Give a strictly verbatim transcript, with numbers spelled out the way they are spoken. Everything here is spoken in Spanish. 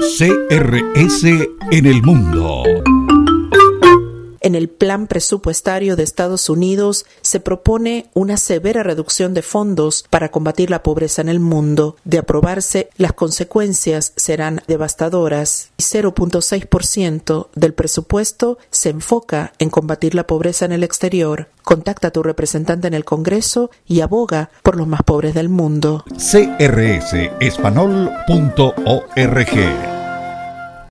C R S en el mundo. En el plan presupuestario de Estados Unidos se propone una severa reducción de fondos para combatir la pobreza en el mundo. De aprobarse, las consecuencias serán devastadoras y cero punto seis por ciento del presupuesto se enfoca en combatir la pobreza en el exterior. Contacta a tu representante en el Congreso y aboga por los más pobres del mundo. C R S espanol punto org